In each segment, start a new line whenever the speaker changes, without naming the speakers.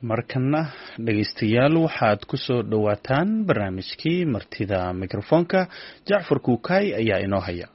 markana dhegaystayaal waxaad ku soo dhowaataan barnaamijkii martida mikrofoonka Jacfar Kuukay ayaa inoo haya.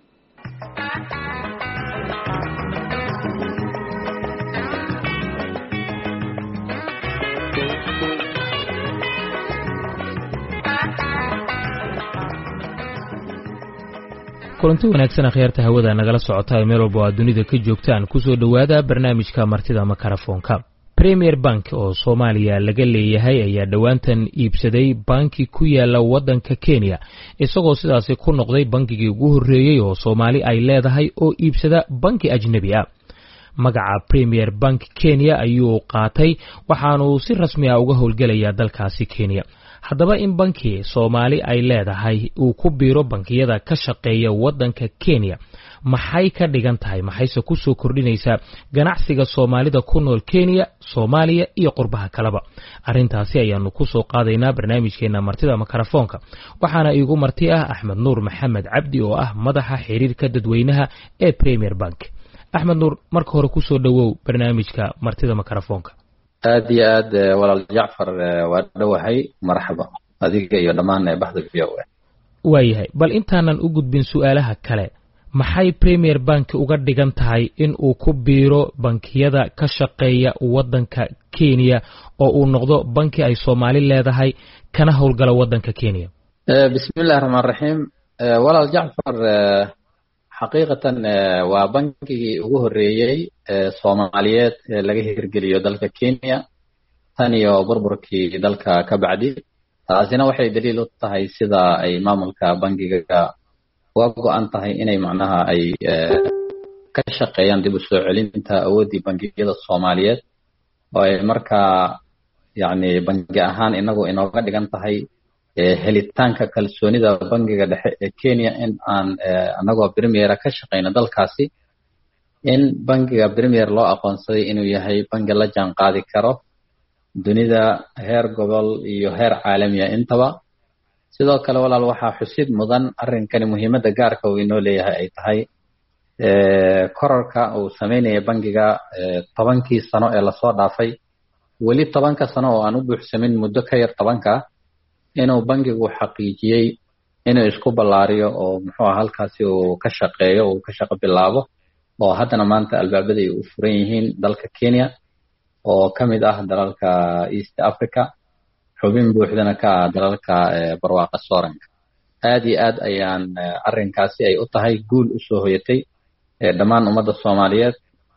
kulanti wanaagsan akhyaarta hawada nagala socota meel walba oo dunida ka joogtaan ku soo dhawaada barnaamijka martida mikrofoonka. Premier Bank oo Soomaaliya laga leeyahay ayaa dhawaantan iibsaday banki ku yaala wadanka Kenya isagoo sidaas ku noqday bankigii ugu horeeyay oo Soomaali ay leedahay oo iibsada banki ajnabi ah. magaca Premier Bank Kenya ayuu qaatay waxaanu si rasmi ah uga howlgalayaa dalkaasi Kenya. haddaba in banki Soomaali ay leedahay uu ku biiro bankiyada ka shaqeeya wadanka Kenya maxay ka dhigan tahay maxayse ku soo kordhinaysaa ganacsiga Soomaalida ku nool Kenya, Soomaaliya iyo qurbaha kaleba. Arrintaasi ayaanu ku soo qaadaynaa barnaamijkeena martida mikrofoonka. waxaana iigu marti ah Axmed Nuur Maxamed Cabdi oo ah madaxa xiriirka dadweynaha ee Premier Bank. Axmed Nuur, marka hore ku soo dhawow barnaamijka martida mikrofoonka.
aad iyo aad walaal Jacfar waa dhawahay marxaba adiga iyo dhammaan bahda VOA.
waayahay bal intaanan u gudbin su'aalaha kale maxay Premier Bank uga dhigan tahay in uu ku biiro bankiyada ka shaqeeya wadanka Kenya oo uu noqdo banki ay Soomaali leedahay kana howlgala wadanka Kenya?
bismillaahir rahmaanir rahiim. walaal Jacfar xaqiiqatan waa bankigii ugu horeeyay Soomaaliyeed laga hirgeliyo dalka Kenya tan iyo burburkii dalka ka bacdi. taasina waxay daliil u tahay sida ay maamulka bankiga uga go'an tahay inay macnaha ay ka shaqeeyaan dib u soo celinta awoodii bankiyada Soomaaliyeed oo ay markaa banki ahaan inagu inooga dhigan tahay helitaanka kalsoonida bankiga dhexe ee Kenya in aan anagoo Premier ka shaqeyno dalkaasi in bankiga Premier loo aqoonsaday inuu yahay banki la jaan qaadi karo dunida heer gobol iyo heer caalami ah intaba. sidoo kale walaal waxaa xusid mudan arrinkani muhiimadda gaarka uu inoo leeyahay ay tahay kororka uu sameynaya bankiga 10kii sano ee lasoo dhaafay weli 10ka sano oo aan u buuxsamin muddo ka yar 10ka inuu bankigu xaqiijiyay inuu isku ballaariyo oo halkaasi uu ka shaqeeyo uu ka shaqo bilaabo oo haddana maanta albaabada ay u furan yihiin dalka Kenya oo kamid ah dalalka East Africa xubin buuxdana ka dalalka barwaaqa sooranka. aad iyo aad ayaan arrinkaasi ay u tahay guul u soo hoyatay dhammaan ummadda Soomaaliyeed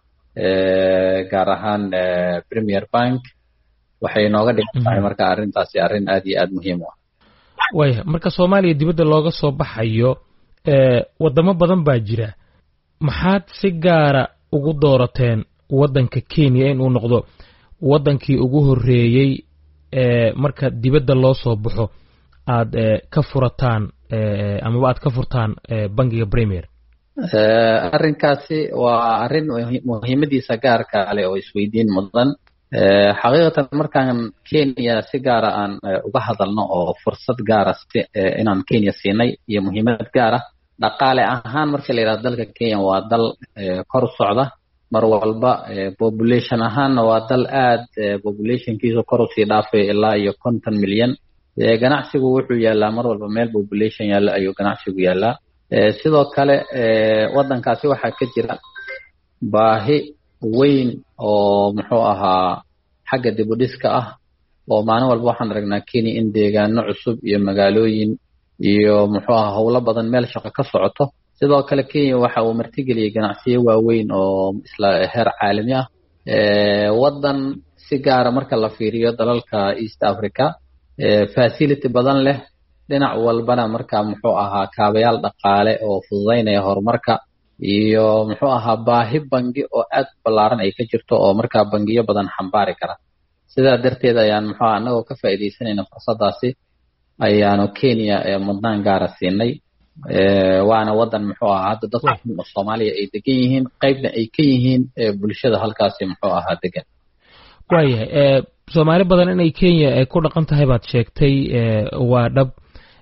gaar ahaan Premier Bank waxay nooga dhigan tahay marka arrintaasi arrin aad iyo aad muhiim ah.
waayahay marka Soomaaliya dibadda looga soo baxayo wadamo badan baa jira maxaad si gaara ugu doorateen wadanka Kenya in uu noqdo wadankii ugu horeeyay marka dibadda loo soo baxo aad ka furataan ama aad ka furtaan bankiga Premier?
arrinkaasi waa arrin muhiimadiisa gaarka ah oo isweydiin mudan. xaqiiqatan markaan Kenya si gaara aan uga hadalno oo fursad gaara inaan Kenya siinay iyo muhiimad gaar ah dhaqaale ahaan marka la yiraahdo dalka Kenya waa dal kor u socda mar walba population ahaanna waa dal aad populationkiisu kor u sii dhaafay ilaa iyo 50 milyan. ganacsigu wuxuu yaalaa mar walba meel population yaala ayuu ganacsigu yaalaa. sidoo kale wadankaasi waxaa ka jira baahi weyn oo xagga dib u dhiska ah oo maalin walba waxaan aragnaa Kenya in deegaano cusub iyo magaalooyin iyo howlo badan meel shaqo ka socoto. sidoo kale Kenya waxa uu martigeliyay ganacsiyo waaweyn oo isla heer caalami ah. wadan si gaara marka la fiiriyo dalalka East Africa facility badan leh dhinac walbana marka kaabayaal dhaqaale oo fududeynaya horumarka iyo baahi bangi oo aad ballaaran ay ka jirto oo marka bangiyo badan xambaari kara. sidaa darteed ayaan anagoo ka faa'iideysanayna fursadaasi ayaanu Kenya mudnaan gaara siinay. waana wadan hadda dadka Soomaaliya ay degan yihiin qaybna ay ka yihiin bulshada halkaasi degan.
waayahay Soomaali badan inay Kenya ku dhaqan tahay baad sheegtay waa dhab.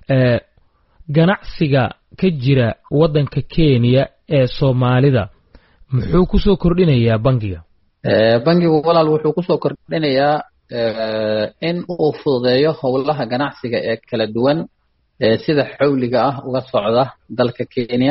ganacsiga ka jira wadanka Kenya ee Soomaalida muxuu ku soo kordhinayaa bankiga?
bankigu walaal wuxuu ku soo kordhinayaa in uu fududeeyo howlaha ganacsiga ee kala duwan sida xawliga ah uga socda dalka Kenya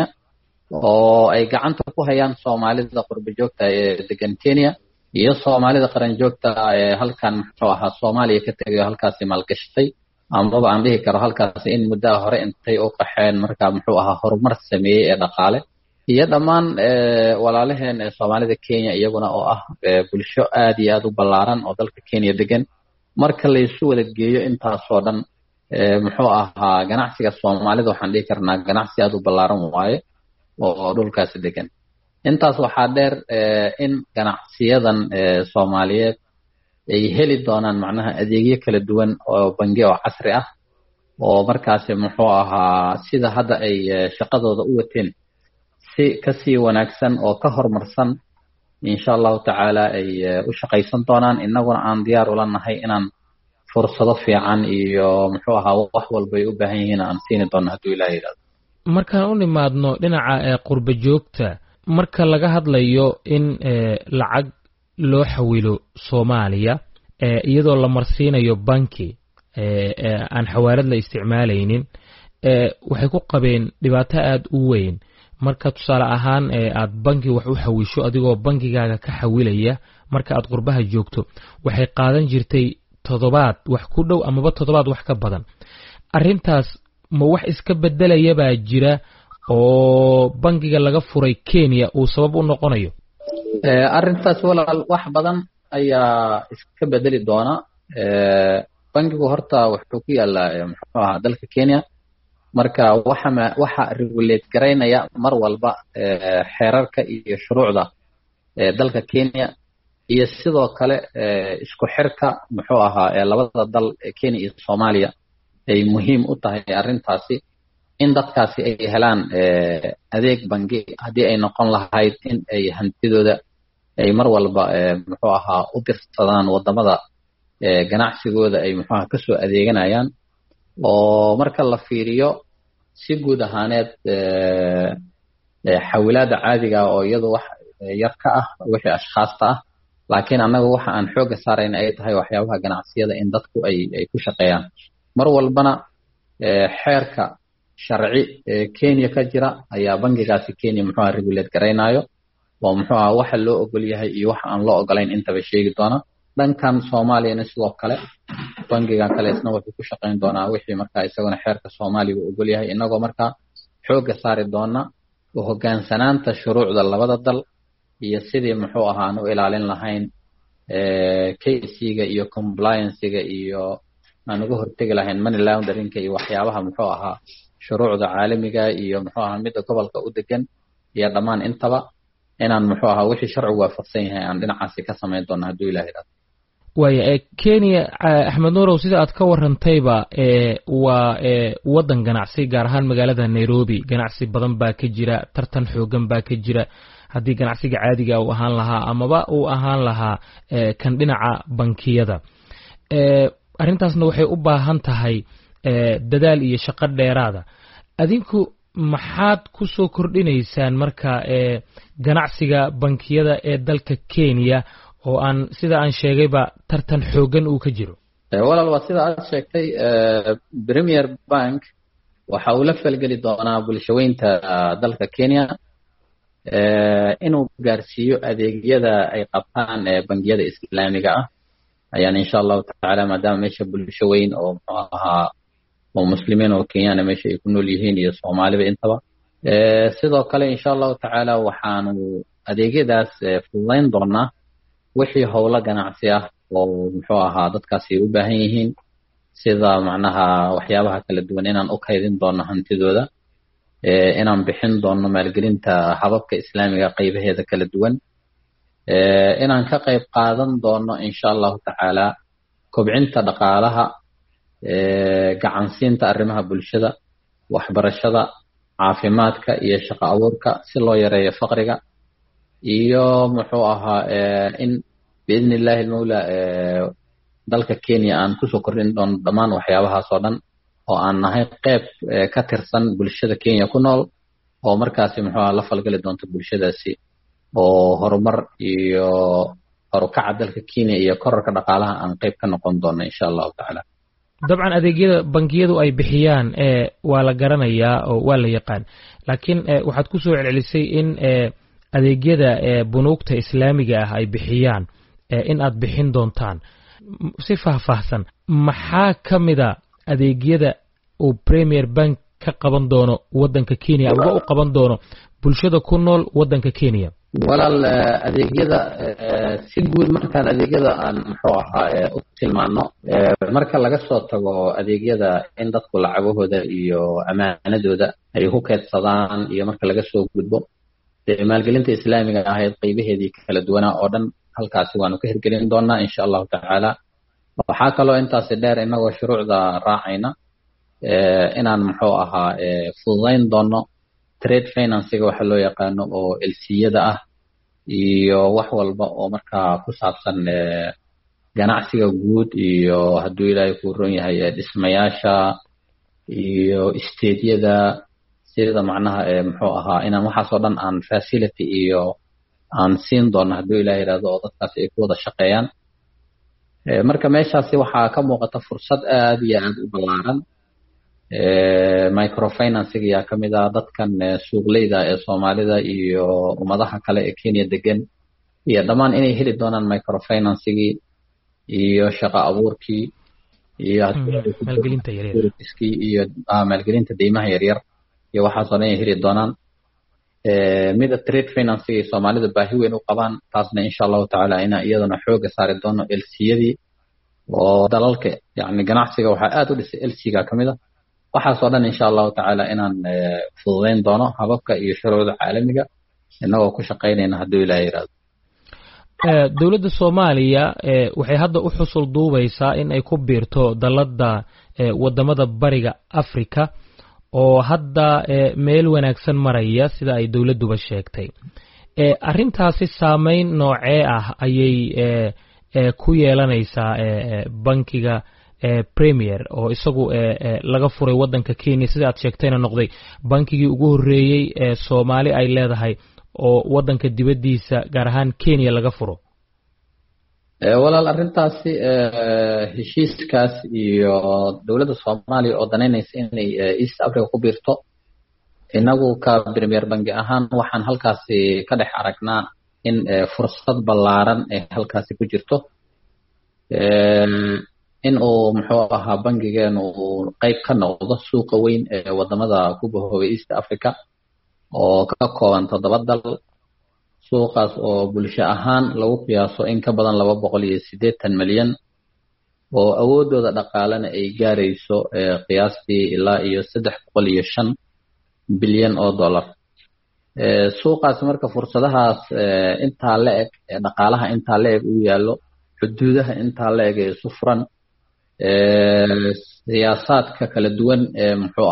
oo ay gacanta ku hayaan Soomaalida qurba joogta ee degan Kenya iyo Soomaalida qaran joogta ee halkan muxuu ahaa Soomaaliya ka tagay halkaas maalgashatay amaba aan dhihi karo halkaas in muddo hore intay u qaxeen marka muxuu ahaa horumar sameeyay ee dhaqaale iyo dhammaan walaalaheen ee Soomaalida Kenya iyaguna oo ah bulsho aad iyo aad u ballaaran oo dalka Kenya degan marka la isu wada geeyo intaas oo dhan muxuu ahaa ganacsiga Soomaalida waxaan dhihi karnaa ganacsi aad u ballaaran waaye oo dhulkaas degan intaas waxaa dheer in ganacsiyadan Soomaaliyeed ay heli doonaan macnaha adeegyo kala duwan oo bangi oo casri ah oo markaas muxuu ahaa sida hadda ay shaqadooda u wateen si kasii wanaagsan oo ka horumarsan insha Allah taala ay u shaqaysan doonaan inaguna aan diyaar u lanahay inaan fursado fiican iyo muxuu ahaa wax walba ay u baahan yihiin aan siin doono haddii Ilaahay yiraahdo
markaan u nimaadno dhinaca qurba joogta marka laga hadlayo in lacag loo xawilo Soomaaliya iyadoo la marsiinayo banki aan xawaalad la isticmaalaynin waxay ku qabeen dhibaato aad u weyn marka tusaale ahaan aad banki wax u xawisho adigoo bankigaaga ka xawilaya marka aad qurbaha joogto waxay qaadan jirtay toddobaad wax ku dhow amaba toddobaad wax ka badan arrintaas ma wax iska bedelaya baa jira oo bankiga laga furay Kenya uu sabab u noqonayo
arrintaas walaal wax badan ayaa iska bedeli doona bankigu horta wuxuu ku yaalaa muxuu ahaa dalka Kenya marka waxa regulate gareynaya mar walba xeerarka iyo shuruucda dalka Kenya iyo sidoo kale isku xirka muxuu ahaa labada dal Kenya iyo Soomaaliya ay muhiim u tahay arrintaasi in dadkaasi ay helaan adeeg bangi haddii ay noqon lahayd in ay hantidooda ay mar walba muxuu ahaa u dirsadaan wadamada ganacsigooda ay muxuu ahaa kasoo adeeganayaan oo marka la fiiriyo si guud ahaaneed xawilaada caadiga oo iyadu wax yar ka ah wixii ashkhaasta ah laakiin annaga waxa aan xooga saarayna ay tahay waxyaabaha ganacsiyada in dadku ay ku shaqeeyaan mar walbana xeerka sharci Kenya ka jira ayaa bangigaasi Kenya muxuu ahaa regulate gareynayo oo muxuu ahaa waxa loo ogol yahay iyo waxa aan loo ogolayn intaba sheegi doona dhankan Soomaaliyana sidoo kale bangiga kale isna wuxuu ku shaqeyn doonaa wixii marka isaguna xeerka Soomaaliga u ogol yahay inagoo marka xooga saari doona oo hogaansanaanta shuruucda labada dal iyo sidii muxuu ahaa aan u ilaalin lahayn KC-ga iyo compliance-ga iyo aan uga hortagi lahayn money laundering-ka iyo waxyaabaha muxuu ahaa shuruucda caalamiga iyo muxuu ahaa midda gobolka u degan iyo dhammaan intaba inaan muxuu ahaa wixii sharcigu waafaqsan yahay aan dhinacaasi ka samayn doono hadduu Ilaahay yiraahdo
waaya Kenya Axmed Nuurow sida aad ka warantayba waa wadan ganacsi gaar ahaan magaalada Nairobi ganacsi badan baa ka jira tartan xoogan baa ka jira haddii ganacsiga caadiga uu ahaan lahaa amaba uu ahaan lahaa kan dhinaca bankiyada arrintaasna waxay u baahan tahay dadaal iyo shaqo dheeraada adinku maxaad ku soo kordhinaysaan marka ganacsiga bankiyada ee dalka Kenya oo aan sida aan sheegayba tartan xoogan uu ka jiro
walaal waa sida aad sheegtay Premier Bank waxa uu la falgeli doonaa bulshaweynta dalka Kenya inuu gaarsiiyo adeegyada ay qabtaan bangiyada islaamiga ah ayaan insha Allah taala maadaama meesha bulshaweyn oo muxuu ahaa oo muslimiin oo Kenyana meesha ay ku nool yihiin iyo Soomaaliba intaba sidoo kale insha Allah taala waxaanu adeegyadaas fududeyn doonaa wixii howlo ganacsi ah oo muxuu ahaa dadkaasi u baahan yihiin sida macnaha waxyaabaha kala duwan inaan u kaydin doono hantidooda inaan bixin doono maalgelinta hababka islaamiga qaybaheeda kala duwan inaan ka qayb qaadan doono insha Allah taala kobcinta dhaqaalaha gacansiinta arrimaha bulshada waxbarashada caafimaadka iyo shaqo abuurka si loo yareeyo faqriga iyo muxuu ahaa in باذن الله المولى dalka Kenya aan ku soo kordhin doono dhammaan waxyaabahaas oo dhan oo aan nahay qayb ka tirsan bulshada Kenya ku nool oo markaasi muxuu la falgali doonto bulshadaasi oo horumar iyo karukaca dalka Kenya iyo kororka dhaqaalaha aan qayb ka noqon doono insha Allah ta'ala.
dabcan adeegyada bangiyadu ay bixiyaan waa la garanayaa oo waa la yaqaan laakiin waxaad ku soo celcelisay in adeegyada bunuugta islaamiga ah ay bixiyaan in aad bixin doontaan si faahfaahsan maxaa ka mida adeegyada uu Premier Bank ka qaban doono wadanka Kenya ama u qaban doono bulshada ku nool wadanka Kenya
walaal adeegyada si guud markaan adeegyada aan muxuu ahaa u tilmaano marka laga soo tago adeegyada in dadku lacagahooda iyo amaanadooda ay ku kaydsadaan iyo marka laga soo gudbo maalgelinta islaamiga ahayd qaybaheedii kala duwanaa oo dhan halkaasi waanu ka hirgelin doonaa insha Allah ta'ala waxaa kaloo intaas dheer inagoo shuruucda raacayna inaan muxuu ahaa fududayn doono trade financing waxa loo yaqaano oo LC-yada ah iyo wax walba oo markaa ku saabsan ganacsiga guud iyo hadduu ilaahay ku roon yahay dhismayaasha iyo isteedyada sida macnaha muxuu ahaa inaan waxaas oo dhan aan facility iyo aan siin doono hadduu ilaahay yiraahdo oo dadkaas ay ku wada shaqeeyaan marka meeshaasi waxaa ka muuqata fursad aad iyo aad u ballaaran microfinancing yaa kamid ah dadkan suuqleyda ee Soomaalida iyo ummadaha kale ee Kenya degan iyo dhamaan inay heli doonaan microfinancing iyo shaqo abuurkii iyo
maalgelinta yaryar
iyo maalgelinta deymaha yaryar iyo waxaas oo dhan ay heli doonaan mid trade financing Soomaalida baahi weyn u qabaan taasna insha Allah ta'ala ina iyadana xooga saari doono LC-yadii oo dalalka yani ganacsiga waxa aad u dhisay LC-ga kamid ah waxaas oo dhan insha Allah ta'ala inaan fududeyn doono hababka iyo shuruucda caalamiga inagoo ku shaqeynayna hadduu ilaahay yiraahdo
dawladda Soomaaliya waxay hadda u xusul duubaysaa in ay ku biirto dalada wadamada bariga Afrika oo hadda meel wanaagsan maraya sida ay dawladduba sheegtay arrintaasi saameyn noocee ah ayay ku yeelanaysaa bankiga Premier oo isagu laga furay wadanka Kenya sida aad sheegtayna noqday bankigii ugu horeeyay Soomaali ay leedahay oo wadanka dibadiisa gaar ahaan Kenya laga furo
walaal arrintaasi heshiiskaas iyo dawladda Soomaaliya oo danaynaysa inay East Africa ku biirto inagu ka Premier Bank ahaan waxaan halkaasi ka dhex aragnaa in fursad ballaaran ee halkaasi ku jirto in uu muxuu ahaa bankigeenu uu qayb ka noqdo suuqa weyn ee wadamada ku bahoobay East Africa oo ka kooban 7 dal suuqaas oo bulsho ahaan lagu qiyaaso in ka badan 280 milyan oo awoodooda dhaqaalena ay gaarayso qiyaastii ilaa iyo 305 bilyan oo dollar suuqaas marka fursadahaas intaa la eg dhaqaalaha intaa la eg u yaalo xuduudaha intaa la eg ee sufran siyaasaadka kala duwan ee muxuu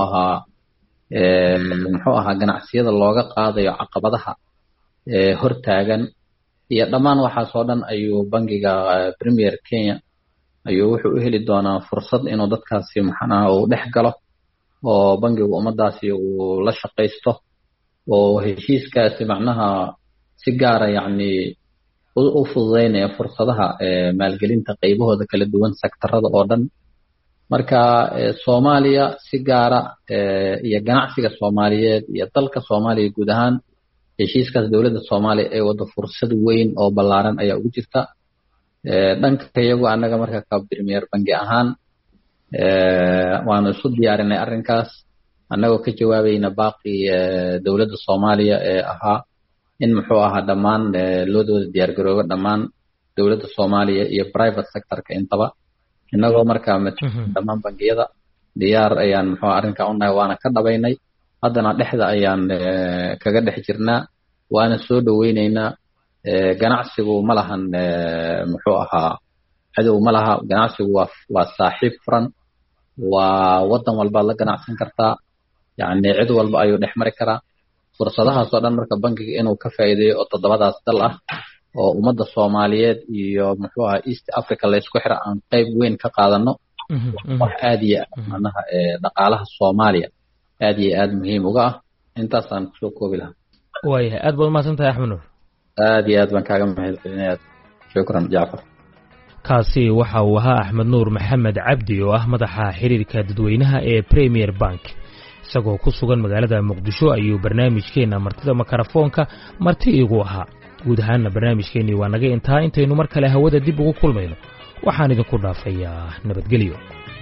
ahaa ganacsiyada looga qaadayo caqabadaha hortaagan iyo dhammaan waxaas oo dhan ayuu bankiga Premier Kenya ayuu wuxuu u heli doonaa fursad inuu dadkaasi maxanaha uu dhex galo oo bankiga ummadaasi uu la shaqaysto oo heshiiskaasi macnaha si gaar ah yani u fududeynaya fursadaha maalgelinta qaybahooda kala duwan sektarada oo dhan marka Soomaaliya si gaar ah iyo ganacsiga Soomaaliyeed iyo dalka Soomaaliya guud ahaan heshiiskaas dawladda Soomaaliya ay wada fursad weyn oo ballaaran ayaa ugu jirta dhanka iyagu anaga marka ka Premier Bank ahaan waanu isu diyaarinay arrinkaas annagoo ka jawaabayna baaqi dawladda Soomaaliya ee ahaa in muxuu ahaa dhammaan loo dooda diyaar garoobo dhammaan dawladda Soomaaliya iyo private sector-ka intaba innagoo markaa dhammaan bangiyada diyaar ayaan muxuu arrinka u nahay waana ka dhabaynay haddana dhexda ayaan kaga dhex jirnaa waana soo dhaweynaynaa ganacsigu ma lahan muxuu ahaa cadow ma laha ganacsigu waa saaxiib furan waa wadan walba la ganacsan kartaa yani cid walba ayuu dhex mari karaa fursadahaas oo dhan marka bankiga inuu ka faa'iideeyo oo 7daas dal ah oo ummadda Soomaaliyeed iyo muxuu ahaa East Africa la isku xira aan qayb weyn ka qaadano wax aad iyo macnaha dhaqaalaha Soomaaliya aad iyo aad muhiim uga ah intaas aan soo koobi lahaa
waayahay aad baad mahadsantahay Axmed Nuur
aad iyo aad baan kaaga mahadcelinayaa shukran jacfar.
kaasi waxa uu ahaa axmed nuur maxamed cabdi oo ah madaxa xiriirka dadweynaha ee Premier Bank isagoo ku sugan magaalada Muqdisho ayuu barnaamijkeena martida makarafoonka marti igu ahaa. guud ahaan barnaamijkeeni waa naga intaynu mar kale hawada dib ugu kulmayno waxaan idinku dhaafayaa nabadgelyo.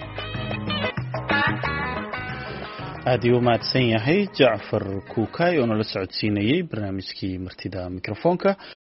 aad iyo mahadsan yahay Jacfar Kuukay oo nala socodsiinayay barnaamijkii martida mikrofoonka.